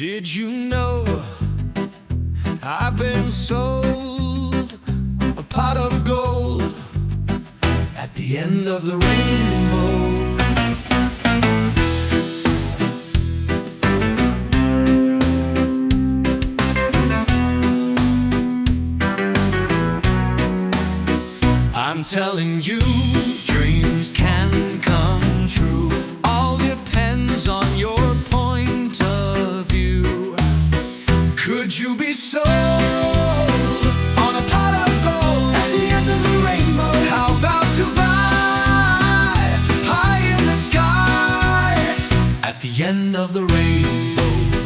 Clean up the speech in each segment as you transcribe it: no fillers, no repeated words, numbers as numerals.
Did you know I've been sold a pot of gold at the end of the rainbow? I'm telling you, dreams can come true. All depends on your point of view. Could you be sold on a pot of gold at the end of the rainbow? How about to buy pie in the sky at the end of the rainbow?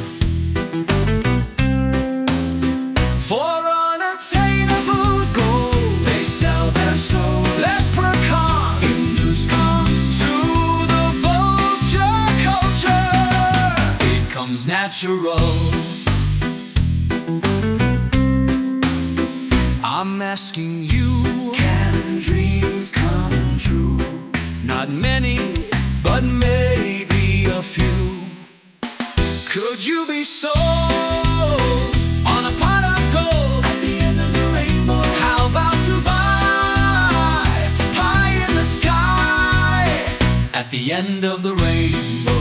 For unattainable gold, they sell their soul. Leprechaun, Hindus come to the vulture culture. It comes natural. I'm asking you, can dreams come true? Not many, but maybe a few. Could you be sold on a pot of gold at the end of the rainbow? How about to buy pie in the sky at the end of the rainbow?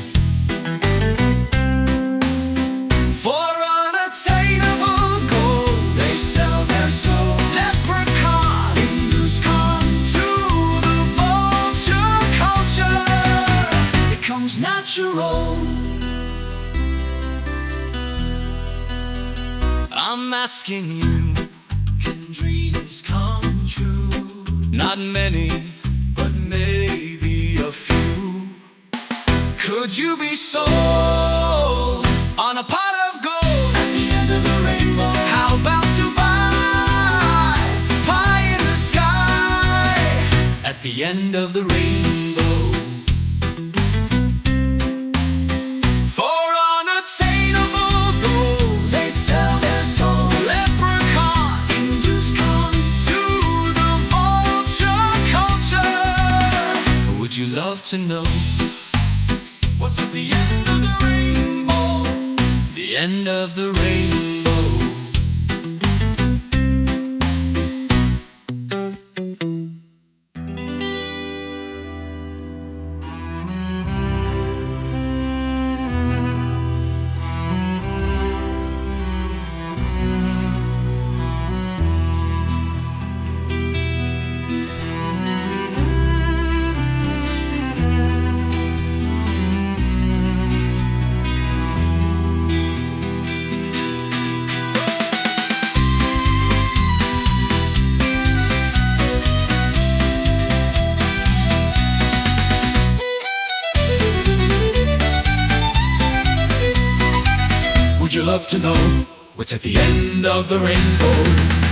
For unattainable gold, they sell their soul. Leprechaun, Hindus come to the vulture culture. It comes natural. I'm asking you, can dreams come true? Not many, but maybe a few. Could you be sold on a pot of gold at the end of the rainbow? How about to buy pie in the sky at the end of the rainbow? For unattainable gold, they sell their soul. Leprechaun, Hindus come to the vulture culture. Would you love to know what's at the end of the rainbow? The end of the rainbow. Would you love to know what's at the end of the rainbow?